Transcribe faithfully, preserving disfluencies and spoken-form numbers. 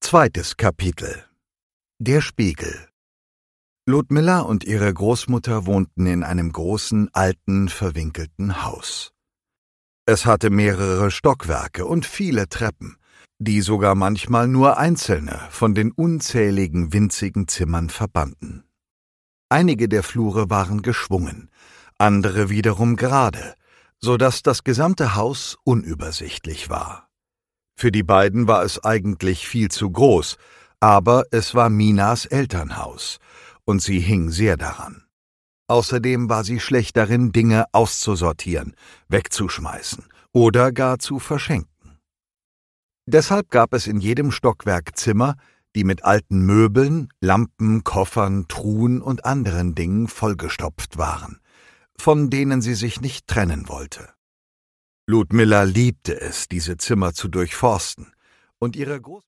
Zweites Kapitel. Der Spiegel. Ludmilla und ihre Großmutter wohnten in einem großen, alten, verwinkelten Haus. Es hatte mehrere Stockwerke und viele Treppen, die sogar manchmal nur einzelne von den unzähligen winzigen Zimmern verbanden. Einige der Flure waren geschwungen, andere wiederum gerade, so dass das gesamte Haus unübersichtlich war. Für die beiden war es eigentlich viel zu groß, aber es war Minas Elternhaus, und sie hing sehr daran. Außerdem war sie schlecht darin, Dinge auszusortieren, wegzuschmeißen oder gar zu verschenken. Deshalb gab es in jedem Stockwerk Zimmer, die mit alten Möbeln, Lampen, Koffern, Truhen und anderen Dingen vollgestopft waren, von denen sie sich nicht trennen wollte. Ludmilla liebte es, diese Zimmer zu durchforsten, und ihre Groß